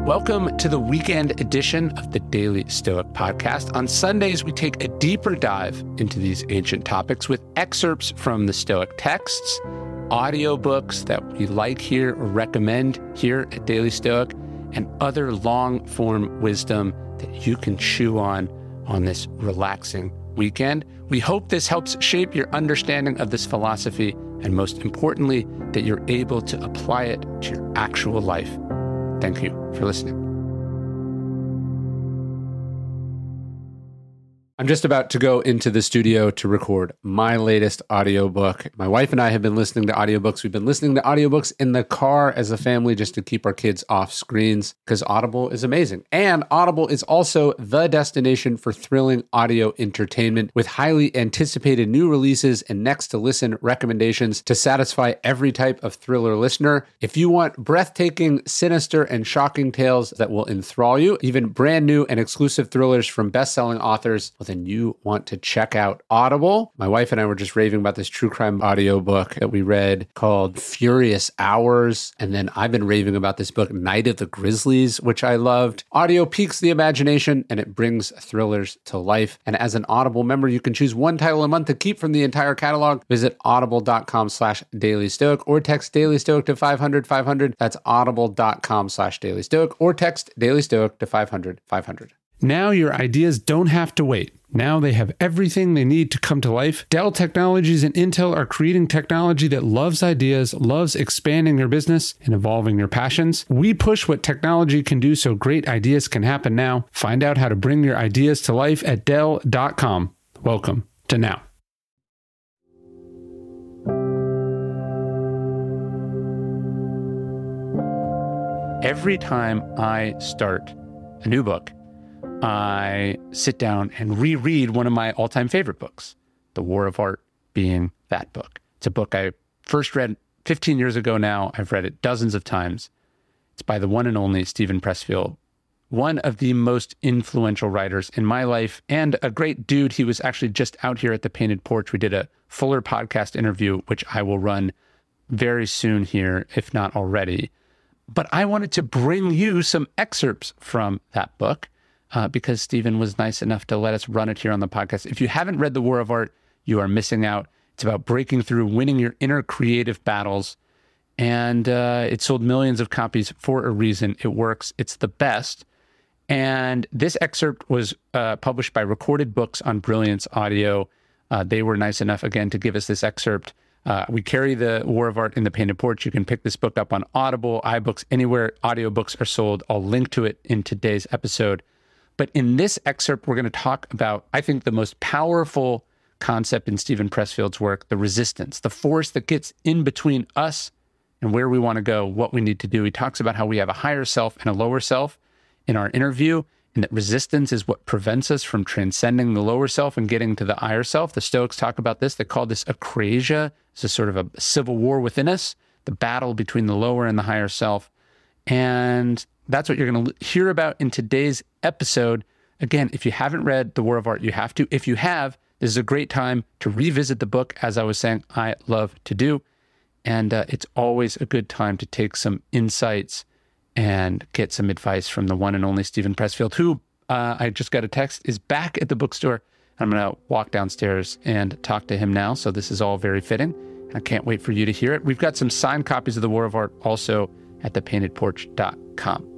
Welcome to the weekend edition of the Daily Stoic Podcast. On Sundays, we take a deeper dive into these ancient topics with excerpts from the Stoic texts, audiobooks that we like here or recommend here at Daily Stoic, and other long-form wisdom that you can chew on this relaxing weekend. We hope this helps shape your understanding of this philosophy, and most importantly, that you're able to apply it to your actual life. Thank you for listening. I'm just about to go into the studio to record my latest audiobook. My wife and I have been listening to audiobooks. We've been listening to audiobooks in the car as a family just to keep our kids off screens because Audible is amazing. And Audible is also the destination for thrilling audio entertainment with highly anticipated new releases and next to listen recommendations to satisfy every type of thriller listener. If you want breathtaking, sinister, and shocking tales that will enthrall you, even brand new and exclusive thrillers from best-selling authors, then you want to check out Audible. My wife and I were just raving about this true crime audiobook that we read called Furious Hours. And then I've been raving about this book, Night of the Grizzlies, which I loved. Audio piques the imagination and it brings thrillers to life. And as an Audible member, you can choose one title a month to keep from the entire catalog. Visit audible.com/dailystoic or text Daily Stoic to 500-500. That's audible.com/dailystoic or text Daily Stoic to 500-500. Now your ideas don't have to wait. Now they have everything they need to come to life. Dell Technologies and Intel are creating technology that loves ideas, loves expanding your business and evolving your passions. We push what technology can do so great ideas can happen now. Find out how to bring your ideas to life at Dell.com. Welcome to now. Every time I start a new book, I sit down and reread one of my all-time favorite books, The War of Art being that book. It's a book I first read 15 years ago now. I've read it dozens of times. It's by the one and only Steven Pressfield, one of the most influential writers in my life and a great dude. He was actually just out here at the Painted Porch. We did a fuller podcast interview, which I will run very soon here, if not already. But I wanted to bring you some excerpts from that book. Because Steven was nice enough to let us run it here on the podcast. If you haven't read The War of Art, you are missing out. It's about breaking through, winning your inner creative battles. And it sold millions of copies for a reason. It works. It's the best. And this excerpt was published by Recorded Books on Brilliance Audio. They were nice enough, again, to give us this excerpt. We carry The War of Art in the Painted Porch. You can pick this book up on Audible, iBooks, anywhere audiobooks are sold. I'll link to it in today's episode. But in this excerpt, we're going to talk about, I think, the most powerful concept in Steven Pressfield's work, the resistance, the force that gets in between us and where we want to go, what we need to do. He talks about how we have a higher self and a lower self in our interview, and that resistance is what prevents us from transcending the lower self and getting to the higher self. The Stoics talk about this. They call this akrasia. It's a sort of a civil war within us, the battle between the lower and the higher self. And that's what you're going to hear about in today's episode. Again, if you haven't read The War of Art, you have to. If you have, this is a great time to revisit the book, as I was saying, I love to do. And it's always a good time to take some insights and get some advice from the one and only Steven Pressfield, who I just got a text, is back at the bookstore. I'm going to walk downstairs and talk to him now. So this is all very fitting. I can't wait for you to hear it. We've got some signed copies of The War of Art also at thepaintedporch.com.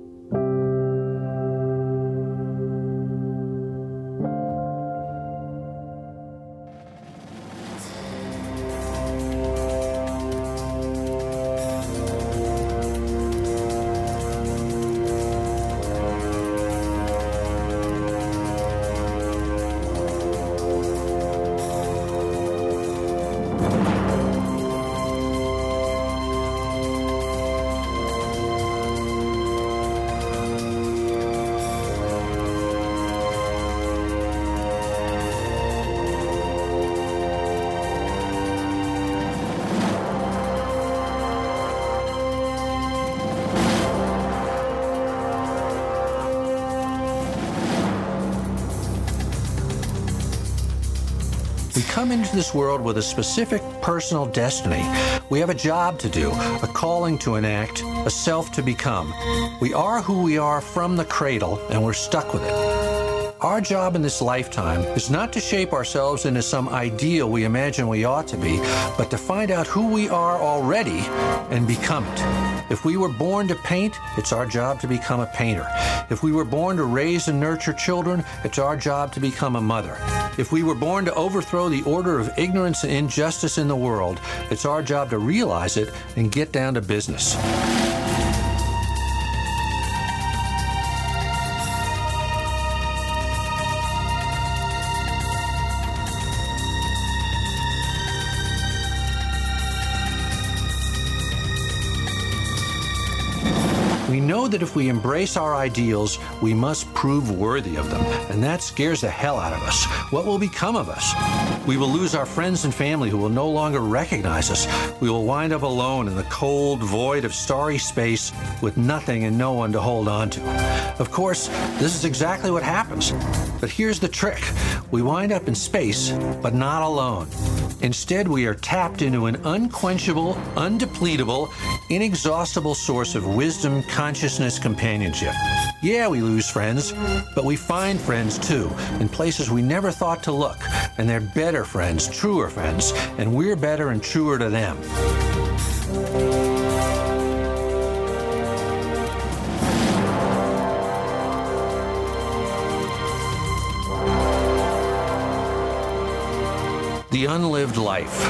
come into this world with a specific personal destiny. We have a job to do, a calling to enact, a self to become. We are who we are from the cradle, and we're stuck with it. Our job in this lifetime is not to shape ourselves into some ideal we imagine we ought to be, but to find out who we are already and become it. If we were born to paint, it's our job to become a painter. If we were born to raise and nurture children, it's our job to become a mother. If we were born to overthrow the order of ignorance and injustice in the world, it's our job to realize it and get down to business. We know that if we embrace our ideals, we must prove worthy of them, and that scares the hell out of us. What will become of us? We will lose our friends and family who will no longer recognize us. We will wind up alone in the cold void of starry space with nothing and no one to hold on to. Of course, this is exactly what happens. But here's the trick. We wind up in space, but not alone. Instead, we are tapped into an unquenchable, undepletable, inexhaustible source of wisdom, consciousness, companionship. Yeah, we lose friends, but we find friends too, in places we never thought to look. And they're better friends, truer friends, and we're better and truer to them. The unlived life.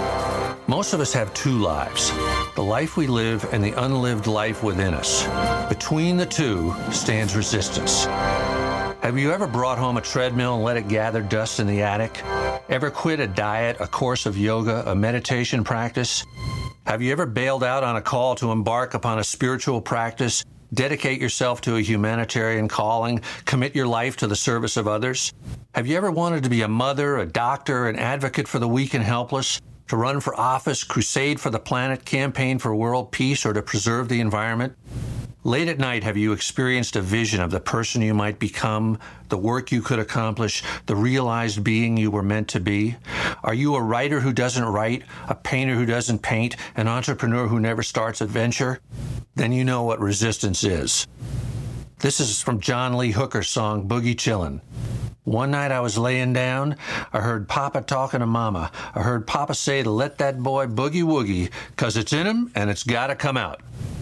Most of us have two lives, the life we live and the unlived life within us. Between the two stands resistance. Have you ever brought home a treadmill and let it gather dust in the attic? Ever quit a diet, a course of yoga, a meditation practice? Have you ever bailed out on a call to embark upon a spiritual practice, dedicate yourself to a humanitarian calling, commit your life to the service of others? Have you ever wanted to be a mother, a doctor, an advocate for the weak and helpless, to run for office, crusade for the planet, campaign for world peace, or to preserve the environment? Late at night, have you experienced a vision of the person you might become, the work you could accomplish, the realized being you were meant to be? Are you a writer who doesn't write, a painter who doesn't paint, an entrepreneur who never starts a venture? Then you know what resistance is. This is from John Lee Hooker's song, Boogie Chillin'. One night I was laying down, I heard Papa talking to Mama. I heard Papa say to let that boy boogie woogie, 'cause it's in him and it's gotta come out.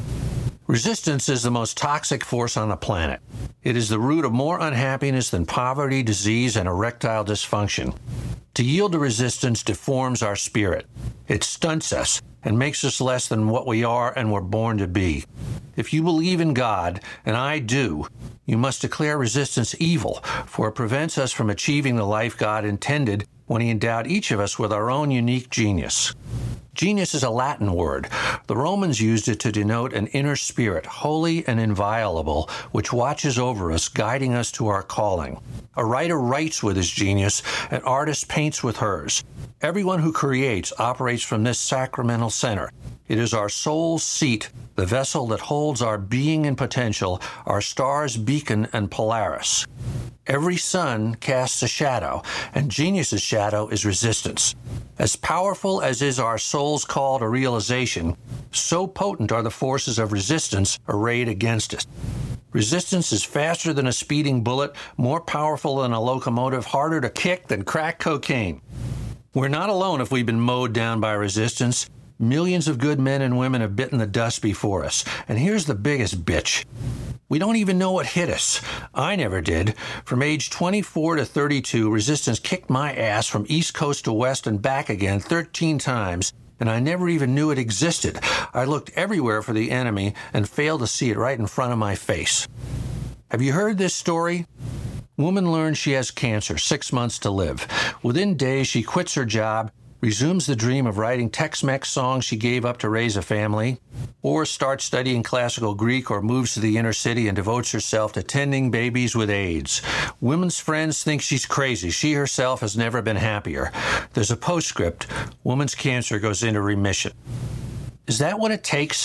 Resistance is the most toxic force on the planet. It is the root of more unhappiness than poverty, disease, and erectile dysfunction. To yield to resistance deforms our spirit. It stunts us and makes us less than what we are and were born to be. If you believe in God, and I do, you must declare resistance evil, for it prevents us from achieving the life God intended when He endowed each of us with our own unique genius. Genius is a Latin word. The Romans used it to denote an inner spirit, holy and inviolable, which watches over us, guiding us to our calling. A writer writes with his genius, an artist paints with hers. Everyone who creates operates from this sacramental center. It is our soul's seat, the vessel that holds our being and potential, our star's beacon and Polaris. Every sun casts a shadow, and genius's shadow is resistance. As powerful as is our soul's call to realization, so potent are the forces of resistance arrayed against it. Resistance is faster than a speeding bullet, more powerful than a locomotive, harder to kick than crack cocaine. We're not alone if we've been mowed down by resistance. Millions of good men and women have bitten the dust before us. And here's the biggest bitch. We don't even know what hit us. I never did. From age 24 to 32, resistance kicked my ass from East Coast to West and back again 13 times, and I never even knew it existed. I looked everywhere for the enemy and failed to see it right in front of my face. Have you heard this story? Woman learns she has cancer, 6 months to live. Within days, she quits her job, resumes the dream of writing Tex-Mex songs she gave up to raise a family, or starts studying classical Greek, or moves to the inner city and devotes herself to tending babies with AIDS. Women's friends think she's crazy. She herself has never been happier. There's a postscript. Woman's cancer goes into remission. Is that what it takes?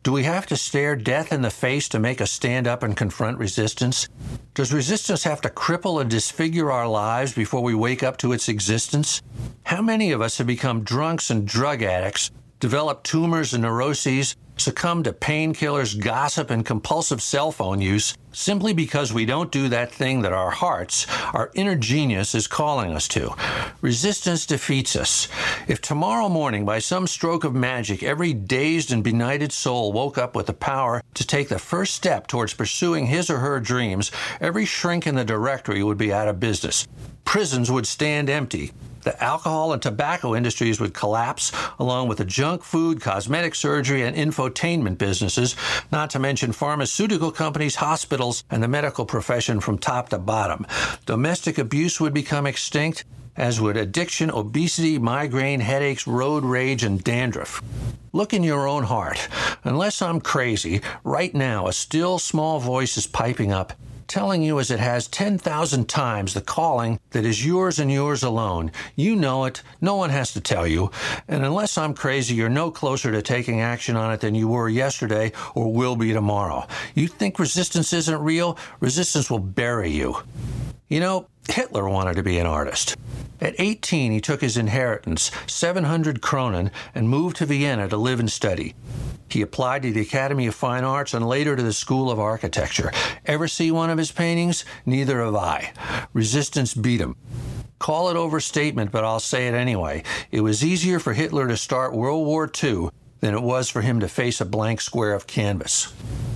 Do we have to stare death in the face to make us stand up and confront resistance? Does resistance have to cripple and disfigure our lives before we wake up to its existence? How many of us have become drunks and drug addicts, developed tumors and neuroses, succumb to painkillers, gossip, and compulsive cell phone use simply because we don't do that thing that our hearts, our inner genius, is calling us to? Resistance defeats us. If tomorrow morning, by some stroke of magic, every dazed and benighted soul woke up with the power to take the first step towards pursuing his or her dreams, every shrink in the directory would be out of business. Prisons would stand empty. The alcohol and tobacco industries would collapse, along with the junk food, cosmetic surgery, and infotainment businesses, not to mention pharmaceutical companies, hospitals, and the medical profession from top to bottom. Domestic abuse would become extinct, as would addiction, obesity, migraine, headaches, road rage, and dandruff. Look in your own heart. Unless I'm crazy, right now a still small voice is piping up, telling you as it has 10,000 times the calling that is yours and yours alone. You know it. No one has to tell you. And unless I'm crazy, you're no closer to taking action on it than you were yesterday or will be tomorrow. You think resistance isn't real? Resistance will bury you. You know, Hitler wanted to be an artist. At 18, he took his inheritance, 700 kronen, and moved to Vienna to live and study. He applied to the Academy of Fine Arts and later to the School of Architecture. Ever see one of his paintings? Neither have I. Resistance beat him. Call it overstatement, but I'll say it anyway. It was easier for Hitler to start World War II than it was for him to face a blank square of canvas.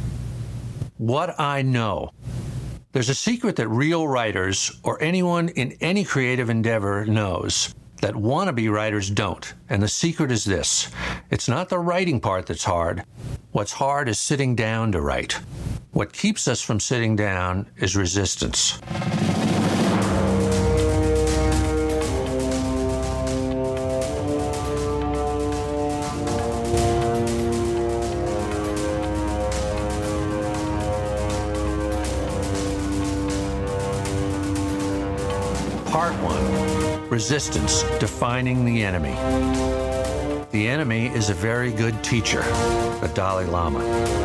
What I know. There's a secret that real writers, or anyone in any creative endeavor, knows that wannabe writers don't. And the secret is this. It's not the writing part that's hard. What's hard is sitting down to write. What keeps us from sitting down is resistance. Part 1. Resistance, defining the enemy. The enemy is a very good teacher, the Dalai Lama.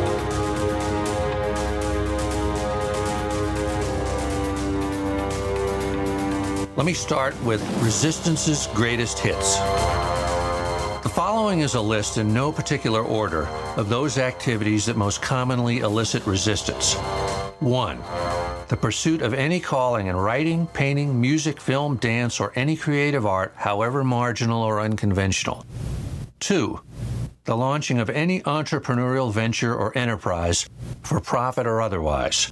Let me start with Resistance's greatest hits. The following is a list in no particular order of those activities that most commonly elicit resistance. 1. The pursuit of any calling in writing, painting, music, film, dance, or any creative art, however marginal or unconventional. 2. The launching of any entrepreneurial venture or enterprise, for profit or otherwise.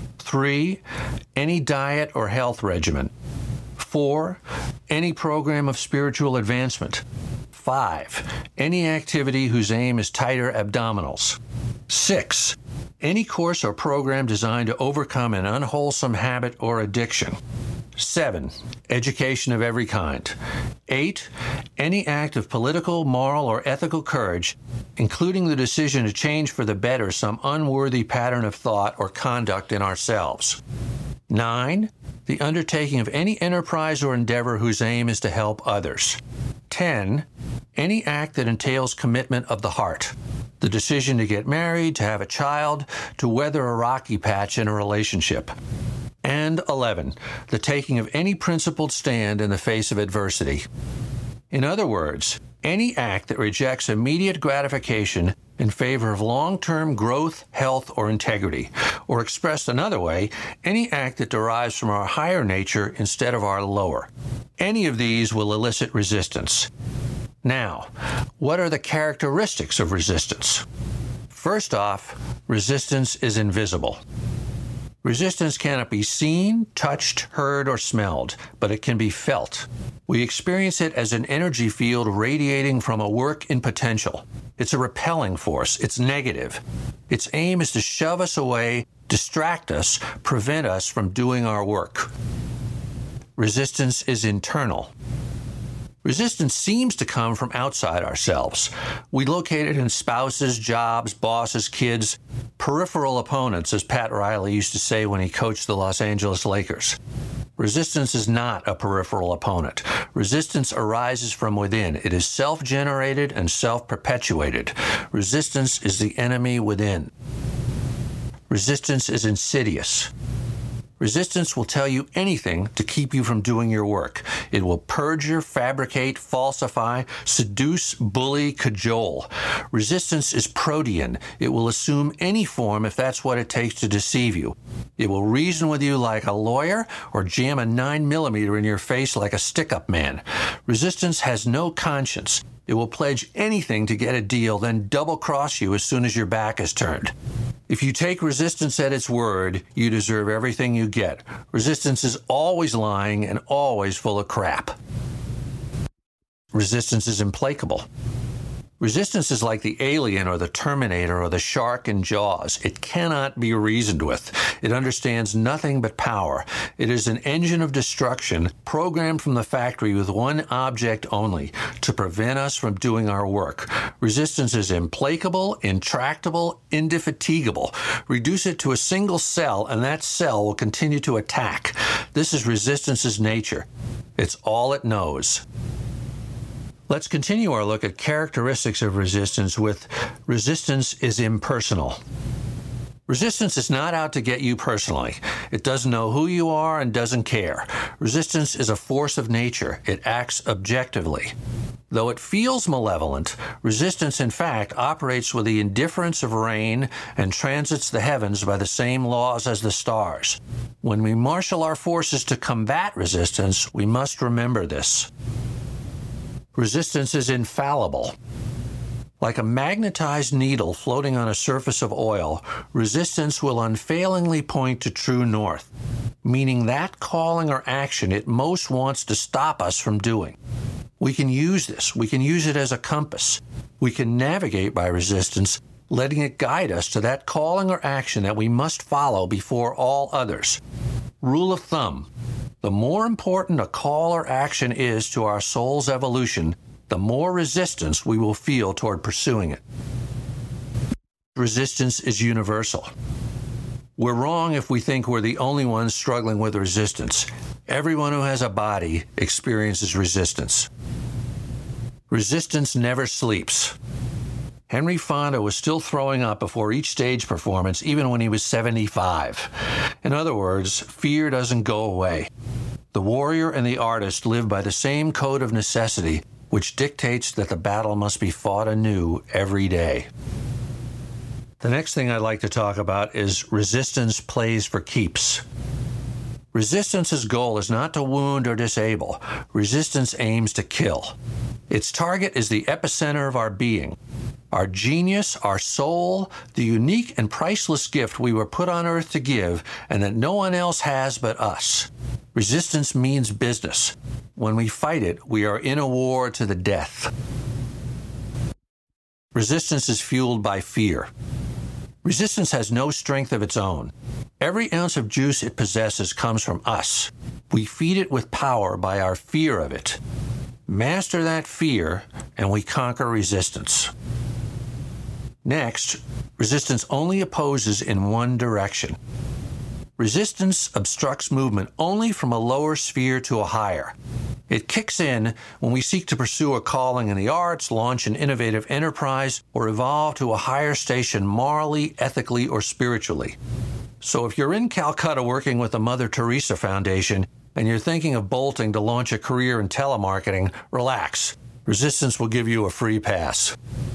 3. Any diet or health regimen. 4. Any program of spiritual advancement. 5. Any activity whose aim is tighter abdominals. 6. Any course or program designed to overcome an unwholesome habit or addiction. 7. Education of every kind. 8. Any act of political, moral, or ethical courage, including the decision to change for the better some unworthy pattern of thought or conduct in ourselves. 9. The undertaking of any enterprise or endeavor whose aim is to help others. 10. Any act that entails commitment of the heart. The decision to get married, to have a child, to weather a rocky patch in a relationship. And 11. The taking of any principled stand in the face of adversity. In other words, any act that rejects immediate gratification in favor of long-term growth, health, or integrity. Or expressed another way, any act that derives from our higher nature instead of our lower. Any of these will elicit resistance. Now, what are the characteristics of resistance? First off, resistance is invisible. Resistance cannot be seen, touched, heard, or smelled, but it can be felt. We experience it as an energy field radiating from a work in potential. It's a repelling force. It's negative. Its aim is to shove us away, distract us, prevent us from doing our work. Resistance is internal. Resistance seems to come from outside ourselves. We locate it in spouses, jobs, bosses, kids, peripheral opponents, as Pat Riley used to say when he coached the Los Angeles Lakers. Resistance is not a peripheral opponent. Resistance arises from within. It is self-generated and self-perpetuated. Resistance is the enemy within. Resistance is insidious. Resistance will tell you anything to keep you from doing your work. It will perjure, fabricate, falsify, seduce, bully, cajole. Resistance is protean. It will assume any form if that's what it takes to deceive you. It will reason with you like a lawyer or jam a 9mm in your face like a stick-up man. Resistance has no conscience. It will pledge anything to get a deal, then double-cross you as soon as your back is turned. If you take resistance at its word, you deserve everything you get. Resistance is always lying and always full of crap. Resistance is implacable. Resistance is like the alien or the Terminator or the shark in Jaws. It cannot be reasoned with. It understands nothing but power. It is an engine of destruction programmed from the factory with one object only, to prevent us from doing our work. Resistance is implacable, intractable, indefatigable. Reduce it to a single cell, and that cell will continue to attack. This is resistance's nature. It's all it knows. Let's continue our look at characteristics of resistance with resistance is impersonal. Resistance is not out to get you personally. It doesn't know who you are and doesn't care. Resistance is a force of nature. It acts objectively. Though it feels malevolent, resistance in fact operates with the indifference of rain and transits the heavens by the same laws as the stars. When we marshal our forces to combat resistance, we must remember this. Resistance is infallible. Like a magnetized needle floating on a surface of oil, resistance will unfailingly point to true north, meaning that calling or action it most wants to stop us from doing. We can use this. We can use it as a compass. We can navigate by resistance, letting it guide us to that calling or action that we must follow before all others. Rule of thumb: the more important a call or action is to our soul's evolution, the more resistance we will feel toward pursuing it. Resistance is universal. We're wrong if we think we're the only ones struggling with resistance. Everyone who has a body experiences resistance. Resistance never sleeps. Henry Fonda was still throwing up before each stage performance, even when he was 75. In other words, fear doesn't go away. The warrior and the artist live by the same code of necessity, which dictates that the battle must be fought anew every day. The next thing I'd like to talk about is resistance plays for keeps. Resistance's goal is not to wound or disable. Resistance aims to kill. Its target is the epicenter of our being, our genius, our soul, the unique and priceless gift we were put on earth to give and that no one else has but us. Resistance means business. When we fight it, we are in a war to the death. Resistance is fueled by fear. Resistance has no strength of its own. Every ounce of juice it possesses comes from us. We feed it with power by our fear of it. Master that fear, and we conquer resistance. Next, resistance only opposes in one direction. Resistance obstructs movement only from a lower sphere to a higher. It kicks in when we seek to pursue a calling in the arts, launch an innovative enterprise, or evolve to a higher station morally, ethically, or spiritually. So if you're in Calcutta working with the Mother Teresa Foundation and you're thinking of bolting to launch a career in telemarketing, relax. Resistance will give you a free pass.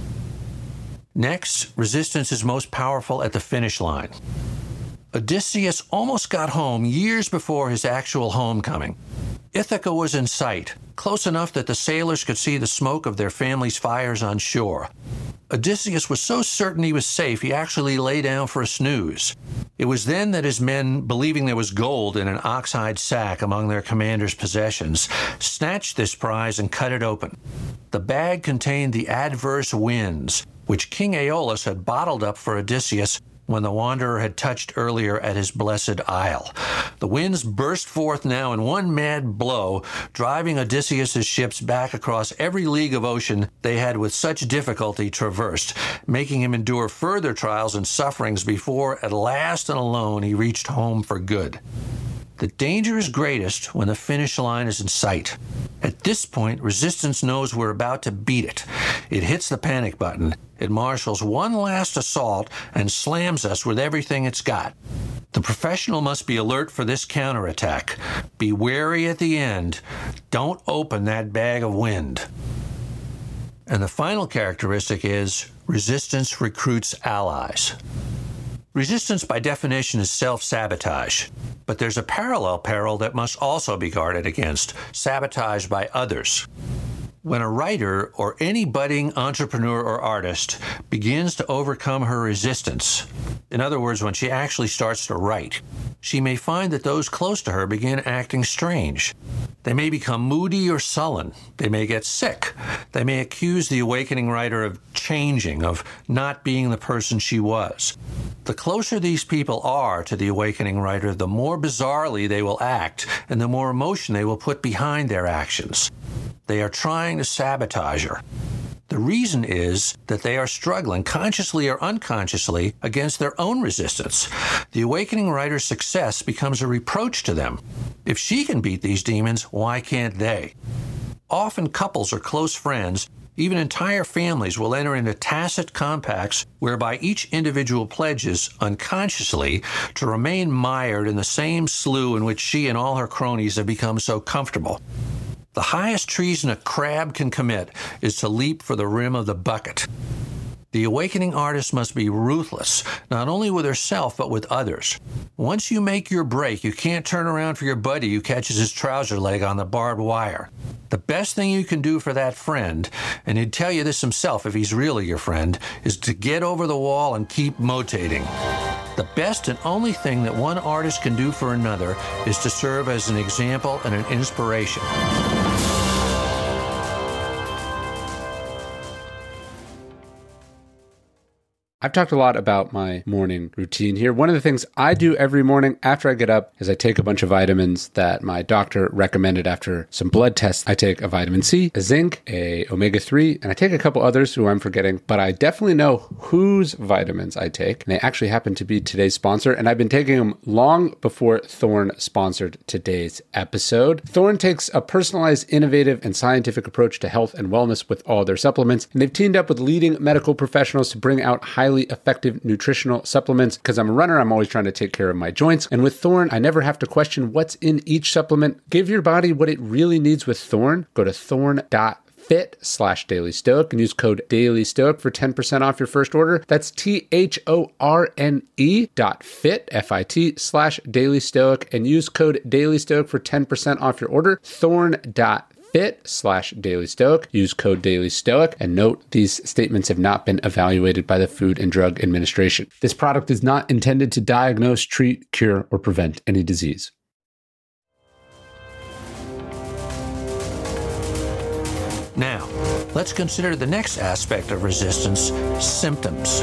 Next, resistance is most powerful at the finish line. Odysseus almost got home years before his actual homecoming. Ithaca was in sight, close enough that the sailors could see the smoke of their family's fires on shore. Odysseus was so certain he was safe, he actually lay down for a snooze. It was then that his men, believing there was gold in an oxhide sack among their commander's possessions, snatched this prize and cut it open. The bag contained the adverse winds, which King Aeolus had bottled up for Odysseus when the wanderer had touched earlier at his blessed isle. The winds burst forth now in one mad blow, driving Odysseus' ships back across every league of ocean they had with such difficulty traversed, making him endure further trials and sufferings before, at last and alone, he reached home for good. The danger is greatest when the finish line is in sight. At this point, resistance knows we're about to beat it. It hits the panic button. It marshals one last assault and slams us with everything it's got. The professional must be alert for this counterattack. Be wary at the end. Don't open that bag of wind. And the final characteristic is resistance recruits allies. Resistance, by definition, is self-sabotage. But there's a parallel peril that must also be guarded against: sabotage by others. When a writer or any budding entrepreneur or artist begins to overcome her resistance, in other words, when she actually starts to write, she may find that those close to her begin acting strange. They may become moody or sullen. They may get sick. They may accuse the awakening writer of changing, of not being the person she was. The closer these people are to the awakening writer, the more bizarrely they will act and the more emotion they will put behind their actions. They are trying to sabotage her. The reason is that they are struggling, consciously or unconsciously, against their own resistance. The awakening writer's success becomes a reproach to them. If she can beat these demons, why can't they? Often couples or close friends, even entire families, will enter into tacit compacts whereby each individual pledges, unconsciously, to remain mired in the same slough in which she and all her cronies have become so comfortable. The highest treason a crab can commit is to leap for the rim of the bucket. The awakening artist must be ruthless, not only with herself, but with others. Once you make your break, you can't turn around for your buddy who catches his trouser leg on the barbed wire. The best thing you can do for that friend, and he'd tell you this himself if he's really your friend, is to get over the wall and keep motating. The best and only thing that one artist can do for another is to serve as an example and an inspiration. I've talked a lot about my morning routine here. One of the things I do every morning after I get up is I take a bunch of vitamins that my doctor recommended after some blood tests. I take a vitamin C, a zinc, a omega-3, and I take a couple others who I'm forgetting, but I definitely know whose vitamins I take. And they actually happen to be today's sponsor, and I've been taking them long before Thorne sponsored today's episode. Thorne takes a personalized, innovative, and scientific approach to health and wellness with all their supplements, and they've teamed up with leading medical professionals to bring out highly effective nutritional supplements. Because I'm a runner, I'm always trying to take care of my joints. And with Thorne, I never have to question what's in each supplement. Give your body what it really needs with Thorne. Go to thorne.fit/dailystoic and use code dailystoic for 10% off your first order. That's THORNE.fit, FIT/dailystoic, and use code dailystoic for 10% off your order. Thorne.fit/dailystoic. Use code dailystoic, and note these statements have not been evaluated by the Food and Drug Administration. This product is not intended to diagnose, treat, cure, or prevent any disease. Now, let's consider the next aspect of resistance: symptoms.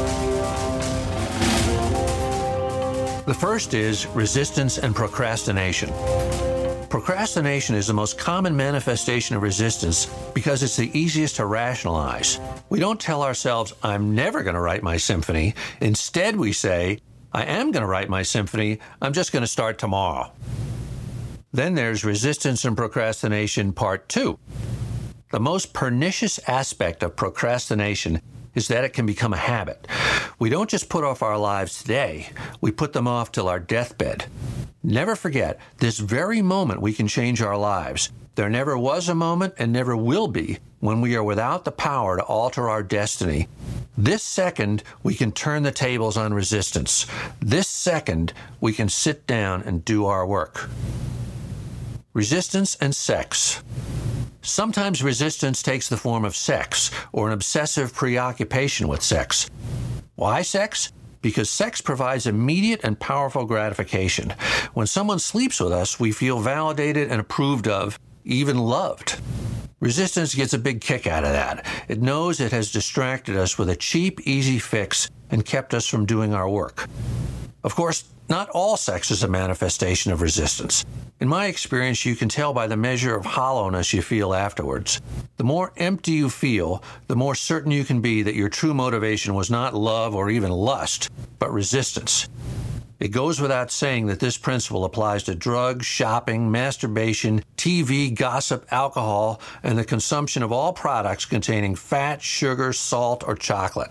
The first is resistance and procrastination. Procrastination is the most common manifestation of resistance because it's the easiest to rationalize. We don't tell ourselves, I'm never going to write my symphony. Instead, we say, I am going to write my symphony. I'm just going to start tomorrow. Then there's resistance and procrastination part 2. The most pernicious aspect of procrastination is that it can become a habit. We don't just put off our lives today, we put them off till our deathbed. Never forget, this very moment we can change our lives. There never was a moment and never will be when we are without the power to alter our destiny. This second, we can turn the tables on resistance. This second, we can sit down and do our work. Resistance and sex. Sometimes resistance takes the form of sex or an obsessive preoccupation with sex. Why sex? Because sex provides immediate and powerful gratification. When someone sleeps with us, we feel validated and approved of, even loved. Resistance gets a big kick out of that. It knows it has distracted us with a cheap, easy fix and kept us from doing our work. Of course, not all sex is a manifestation of resistance. In my experience, you can tell by the measure of hollowness you feel afterwards. The more empty you feel, the more certain you can be that your true motivation was not love or even lust, but resistance. It goes without saying that this principle applies to drugs, shopping, masturbation, TV, gossip, alcohol, and the consumption of all products containing fat, sugar, salt, or chocolate.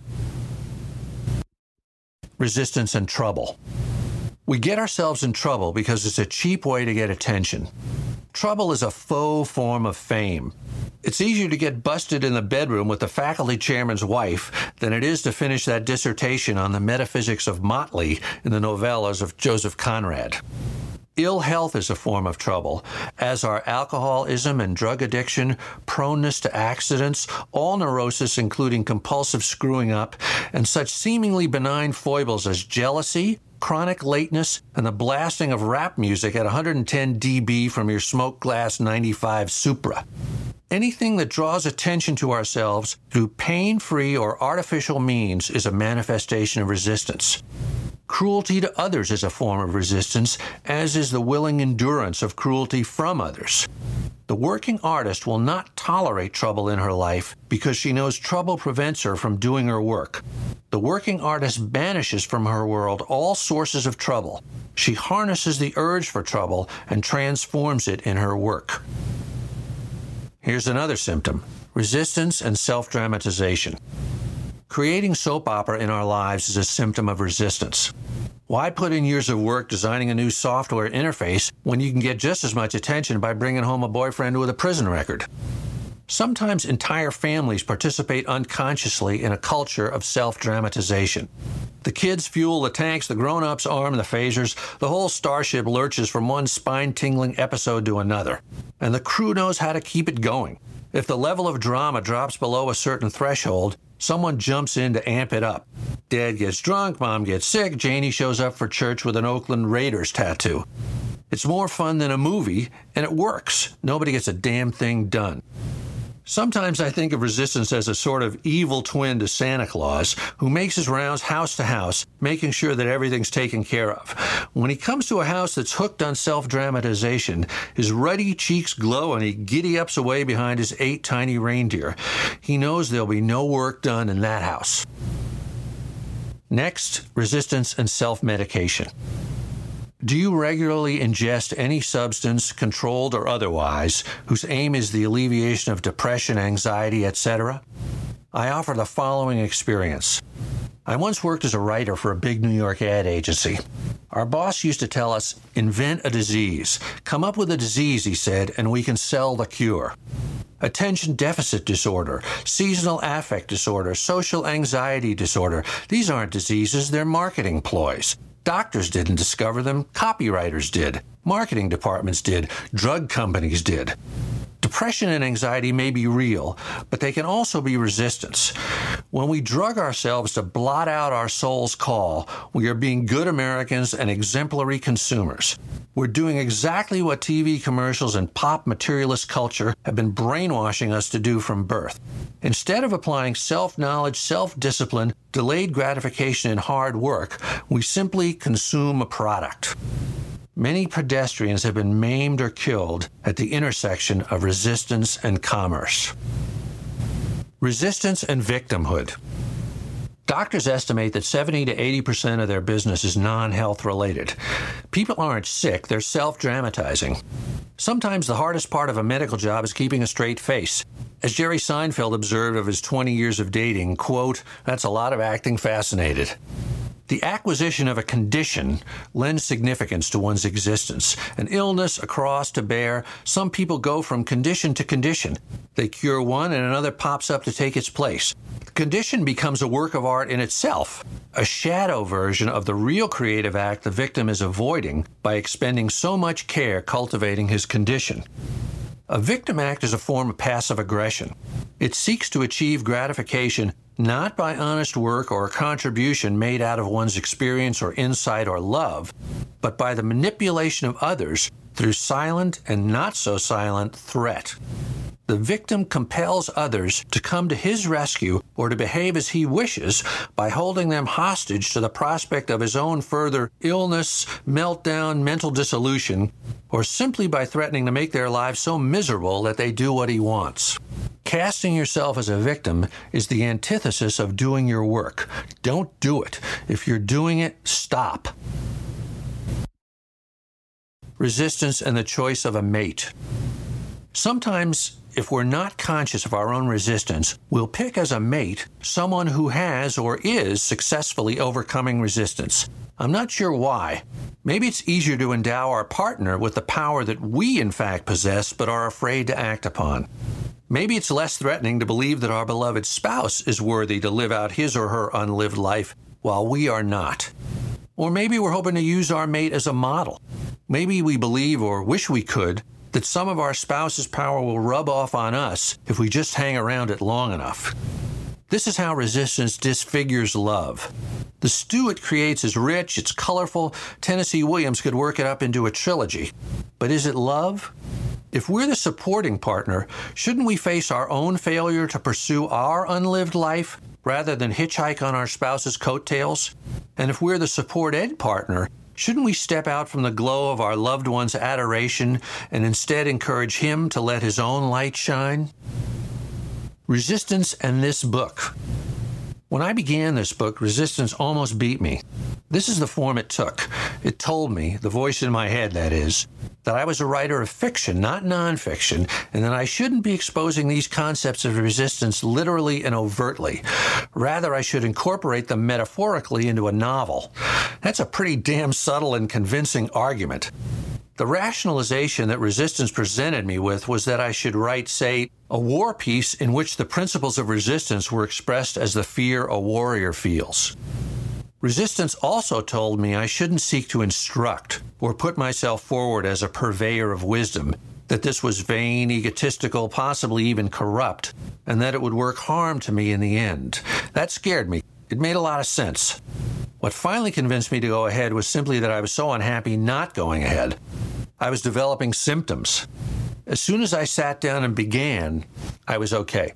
Resistance and trouble. We get ourselves in trouble because it's a cheap way to get attention. Trouble is a faux form of fame. It's easier to get busted in the bedroom with the faculty chairman's wife than it is to finish that dissertation on the metaphysics of Motley in the novellas of Joseph Conrad. Ill health is a form of trouble, as are alcoholism and drug addiction, proneness to accidents, all neurosis including compulsive screwing up, and such seemingly benign foibles as jealousy, chronic lateness, and the blasting of rap music at 110 dB from your smoke glass 95 Supra. Anything that draws attention to ourselves through pain-free or artificial means is a manifestation of resistance. Cruelty to others is a form of resistance, as is the willing endurance of cruelty from others. The working artist will not tolerate trouble in her life because she knows trouble prevents her from doing her work. The working artist banishes from her world all sources of trouble. She harnesses the urge for trouble and transforms it in her work. Here's another symptom: resistance and self-dramatization. Creating soap opera in our lives is a symptom of resistance. Why put in years of work designing a new software interface when you can get just as much attention by bringing home a boyfriend with a prison record? Sometimes entire families participate unconsciously in a culture of self-dramatization. The kids fuel the tanks, the grown-ups arm the phasers, the whole starship lurches from one spine-tingling episode to another. And the crew knows how to keep it going. If the level of drama drops below a certain threshold, someone jumps in to amp it up. Dad gets drunk, Mom gets sick, Janie shows up for church with an Oakland Raiders tattoo. It's more fun than a movie, and it works. Nobody gets a damn thing done. Sometimes I think of resistance as a sort of evil twin to Santa Claus, who makes his rounds house to house, making sure that everything's taken care of. When he comes to a house that's hooked on self-dramatization, his ruddy cheeks glow and he giddy-ups away behind his 8 tiny reindeer. He knows there'll be no work done in that house. Next, resistance and self-medication. Do you regularly ingest any substance, controlled or otherwise, whose aim is the alleviation of depression, anxiety, etc.? I offer the following experience. I once worked as a writer for a big New York ad agency. Our boss used to tell us, invent a disease. Come up with a disease, he said, and we can sell the cure. Attention deficit disorder, seasonal affect disorder, social anxiety disorder. These aren't diseases, they're marketing ploys. Doctors didn't discover them, copywriters did, marketing departments did, drug companies did. Depression and anxiety may be real, but they can also be resistance. When we drug ourselves to blot out our soul's call, we are being good Americans and exemplary consumers. We're doing exactly what TV commercials and pop materialist culture have been brainwashing us to do from birth. Instead of applying self-knowledge, self-discipline, delayed gratification, and hard work, we simply consume a product. Many pedestrians have been maimed or killed at the intersection of resistance and commerce. Resistance and victimhood. Doctors estimate that 70 to 80% of their business is non-health related. People aren't sick, they're self-dramatizing. Sometimes the hardest part of a medical job is keeping a straight face. As Jerry Seinfeld observed of his 20 years of dating, quote, "That's a lot of acting fascinated." The acquisition of a condition lends significance to one's existence. An illness, a cross to bear, some people go from condition to condition. They cure one and another pops up to take its place. The condition becomes a work of art in itself, a shadow version of the real creative act the victim is avoiding by expending so much care cultivating his condition. A victim act is a form of passive aggression. It seeks to achieve gratification not by honest work or a contribution made out of one's experience or insight or love, but by the manipulation of others through silent and not so silent threat. The victim compels others to come to his rescue or to behave as he wishes by holding them hostage to the prospect of his own further illness, meltdown, mental dissolution, or simply by threatening to make their lives so miserable that they do what he wants. Casting yourself as a victim is the antithesis of doing your work. Don't do it. If you're doing it, stop. resistance, and the choice of a mate. Sometimes, if we're not conscious of our own resistance, we'll pick as a mate someone who has or is successfully overcoming resistance. I'm not sure why. Maybe it's easier to endow our partner with the power that we in fact possess but are afraid to act upon. Maybe it's less threatening to believe that our beloved spouse is worthy to live out his or her unlived life while we are not. Or maybe we're hoping to use our mate as a model. Maybe we believe, or wish we could, that some of our spouse's power will rub off on us if we just hang around it long enough. This is how resistance disfigures love. The stew it creates is rich, it's colorful. Tennessee Williams could work it up into a trilogy. But is it love? If we're the supporting partner, shouldn't we face our own failure to pursue our unlived life rather than hitchhike on our spouse's coattails? And if we're the support ed partner, shouldn't we step out from the glow of our loved one's adoration and instead encourage him to let his own light shine? Resistance and this book. When I began this book, resistance almost beat me. This is the form it took. It told me, the voice in my head that is, that I was a writer of fiction, not nonfiction, and that I shouldn't be exposing these concepts of resistance literally and overtly. Rather, I should incorporate them metaphorically into a novel. That's a pretty damn subtle and convincing argument. The rationalization that resistance presented me with was that I should write, say, a war piece in which the principles of resistance were expressed as the fear a warrior feels. Resistance also told me I shouldn't seek to instruct or put myself forward as a purveyor of wisdom, that this was vain, egotistical, possibly even corrupt, and that it would work harm to me in the end. That scared me. It made a lot of sense. What finally convinced me to go ahead was simply that I was so unhappy not going ahead. I was developing symptoms. As soon as I sat down and began, I was okay.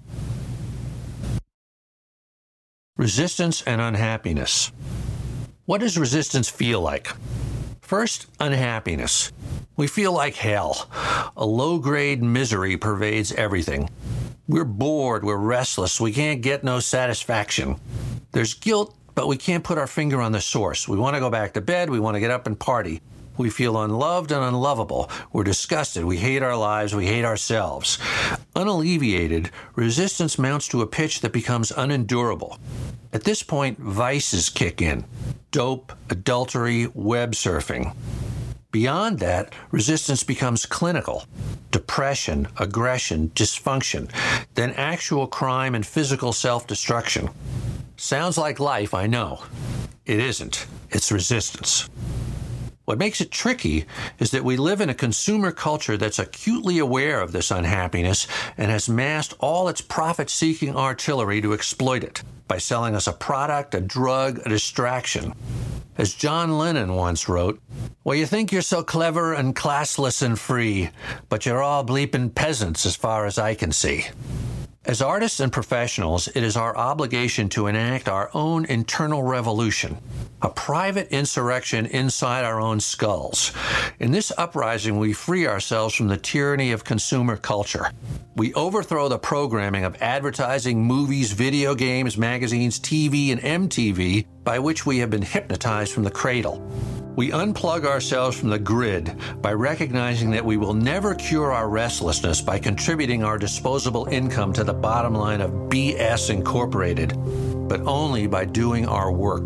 Resistance and unhappiness. What does resistance feel like? First, unhappiness. We feel like hell. A low-grade misery pervades everything. We're bored, we're restless, we can't get no satisfaction. There's guilt, but we can't put our finger on the source. We want to go back to bed, we want to get up and party. We feel unloved and unlovable. We're disgusted. We hate our lives. We hate ourselves. Unalleviated, resistance mounts to a pitch that becomes unendurable. At this point, vices kick in. Dope, adultery, web surfing. Beyond that, resistance becomes clinical. Depression, aggression, dysfunction, then actual crime and physical self-destruction. Sounds like life, I know. It isn't. It's resistance. What makes it tricky is that we live in a consumer culture that's acutely aware of this unhappiness and has massed all its profit-seeking artillery to exploit it by selling us a product, a drug, a distraction. As John Lennon once wrote, "Well, you think you're so clever and classless and free, but you're all bleeping peasants as far as I can see." As artists and professionals, it is our obligation to enact our own internal revolution, a private insurrection inside our own skulls. In this uprising, we free ourselves from the tyranny of consumer culture. We overthrow the programming of advertising, movies, video games, magazines, TV, and MTV by which we have been hypnotized from the cradle. We unplug ourselves from the grid by recognizing that we will never cure our restlessness by contributing our disposable income to the bottom line of BS Incorporated, but only by doing our work.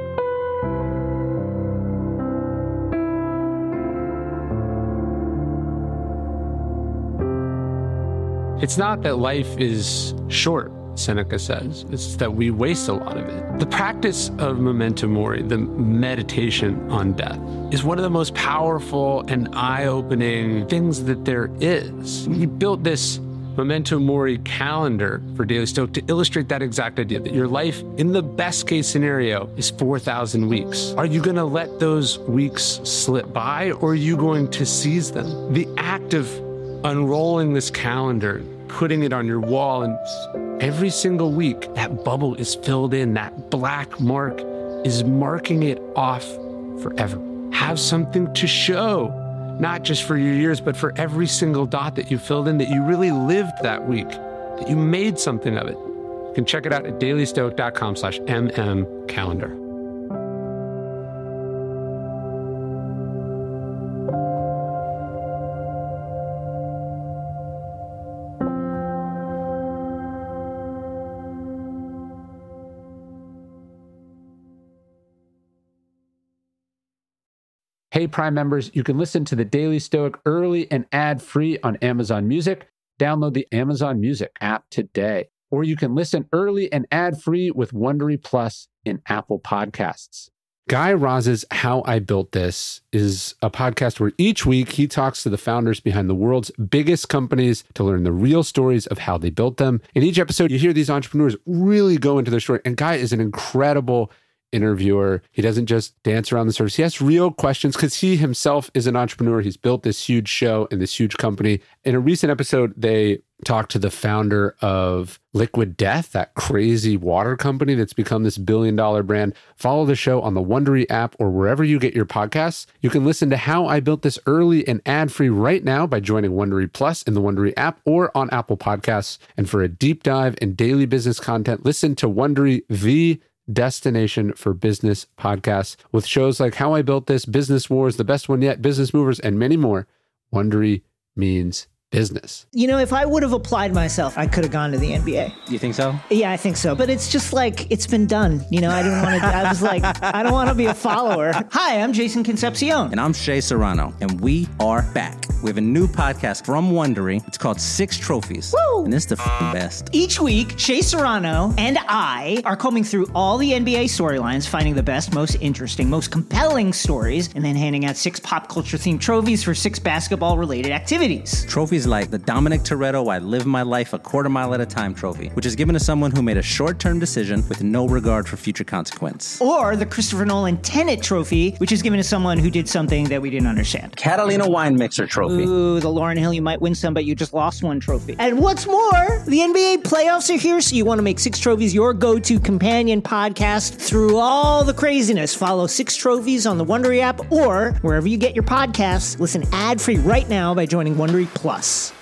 It's not that life is short, Seneca says. It's that we waste a lot of it. The practice of memento mori, the meditation on death, is one of the most powerful and eye-opening things that there is. We built this memento mori calendar for Daily Stoic to illustrate that exact idea, that your life, in the best case scenario, is 4,000 weeks. Are you going to let those weeks slip by, or are you going to seize them? The act of unrolling this calendar, putting it on your wall, and every single week that bubble is filled in, that black mark is marking it off forever. Have something to show, not just for your years, but for every single dot that you filled in, that you really lived that week, that you made something of it. You can check it out at dailystoic.com/mmcalendar. Hey, Prime members, you can listen to The Daily Stoic early and ad-free on Amazon Music. Download the Amazon Music app today. Or you can listen early and ad-free with Wondery Plus in Apple Podcasts. Guy Raz's How I Built This is a podcast where each week he talks to the founders behind the world's biggest companies to learn the real stories of how they built them. In each episode, you hear these entrepreneurs really go into their story. And Guy is an incredible interviewer. He doesn't just dance around the surface. He asks real questions because he himself is an entrepreneur. He's built this huge show and this huge company. In a recent episode, they talked to the founder of Liquid Death, that crazy water company that's become this billion-dollar brand. Follow the show on the Wondery app or wherever you get your podcasts. You can listen to How I Built This early and ad-free right now by joining Wondery Plus in the Wondery app or on Apple Podcasts. And for a deep dive in daily business content, listen to Wondery, the destination for business podcasts, with shows like How I Built This, Business Wars, The Best One Yet, Business Movers, and many more. Wondery means business. You know, if I would have applied myself, I could have gone to the NBA. You think so? Yeah, I think so. But it's just like, it's been done. You know, I didn't want to, I was like, I don't want to be a follower. Hi, I'm Jason Concepcion. And I'm Shea Serrano. And we are back. We have a new podcast from Wondery. It's called Six Trophies. Woo! And it's the best. Each week, Shea Serrano and I are combing through all the NBA storylines, finding the best, most interesting, most compelling stories, and then handing out 6 pop culture themed trophies for 6 basketball related activities. Trophies like the Dominic Toretto I Live My Life a Quarter Mile at a Time trophy, which is given to someone who made a short-term decision with no regard for future consequence. Or the Christopher Nolan Tenet trophy, which is given to someone who did something that we didn't understand. Catalina Wine Mixer trophy. Ooh, the Lauryn Hill You Might Win Some, but You Just Lost One trophy. And what's more, the NBA playoffs are here, so you want to make 6 Trophies your go-to companion podcast through all the craziness. Follow 6 Trophies on the Wondery app or wherever you get your podcasts. Listen ad-free right now by joining Wondery Plus.